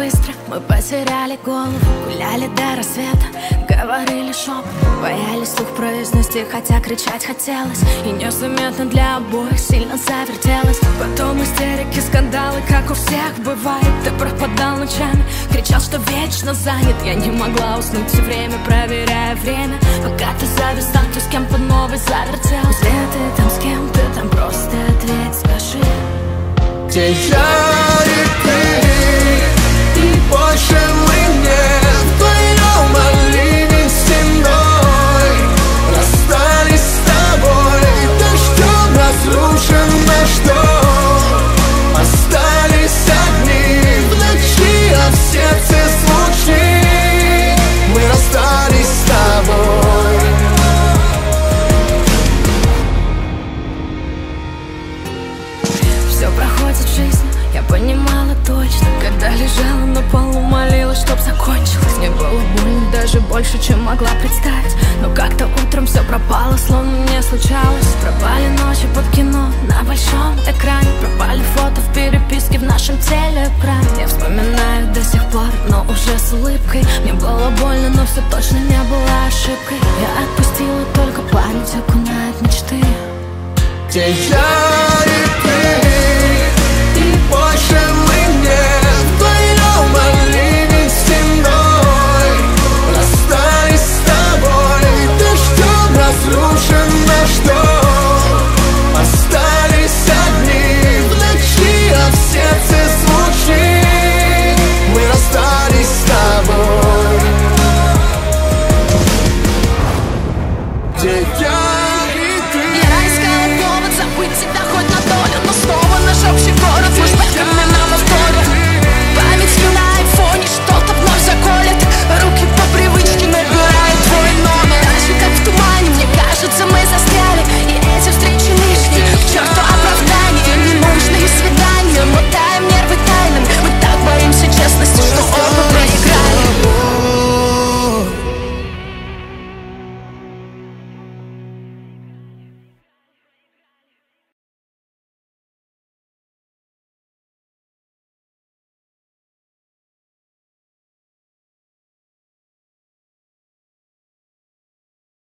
быстро, мы потеряли голову. Гуляли до рассвета, говорили шепотом, боялись вслух произнести, хотя кричать хотелось. И незаметно для обоих сильно завертелось. Потом истерики, скандалы, как у всех бывает. Ты пропадал ночами, кричал, что вечно занят. Я не могла уснуть все время, проверяя время. Пока ты завис там, ты с кем-то новый завертел. Если ты там с кем, ты там просто ответь, скажи. Где я и ты, и больше мы не вдвоем, оливень стеной. Расстались с тобой, дождем разрушен наш дом. Остались одни в ночи, а в сердце звучит: мы расстались с тобой. Все проходит жизнь, я понимала точно. Когда лежала на полу, молилась, чтоб закончилось. Мне было больно даже больше, чем могла представить. Но как-то утром все пропало, словно не случалось. Пропали ночи под кино на большом экране. Пропали фото в переписке в нашем телеэкране. Я вспоминаю до сих пор, но уже с улыбкой. Мне было больно, но все точно не было ошибкой. Я отпустила, только память окунает мечты. Где я